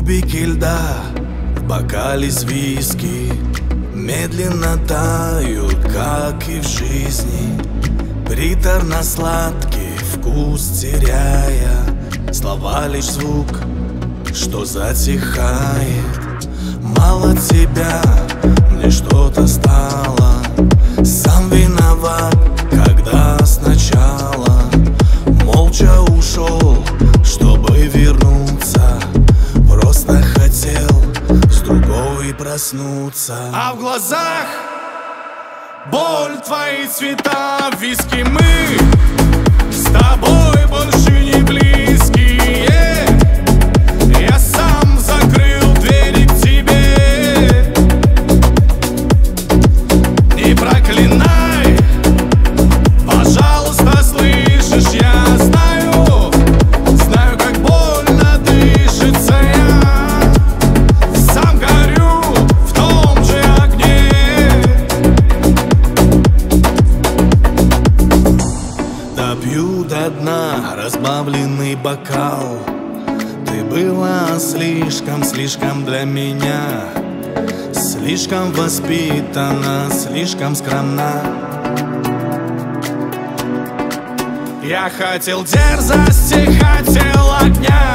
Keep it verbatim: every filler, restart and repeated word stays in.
Кубики льда в бокале с виски медленно тают, как и в жизни, приторно-сладкий вкус теряя. Слова лишь звук, что затихает. Мало тебя, мне что-то стало. Сам виноват, когда сначала молча ушел, чтобы вернуться. Просто хотел с другой проснуться. А в глазах боль, твои цвета, виски. Мы с тобой больше не близкие. Я сам закрыл двери к тебе. Не проклинай, пожалуйста, слышишь? Я знаю, знаю, как больно дышится. Я сам горю в том же огне. Допью до дна разбавленный бокал. Ты была слишком, слишком для меня. Слишком воспитана, слишком скромна. Я хотел дерзости, хотел огня.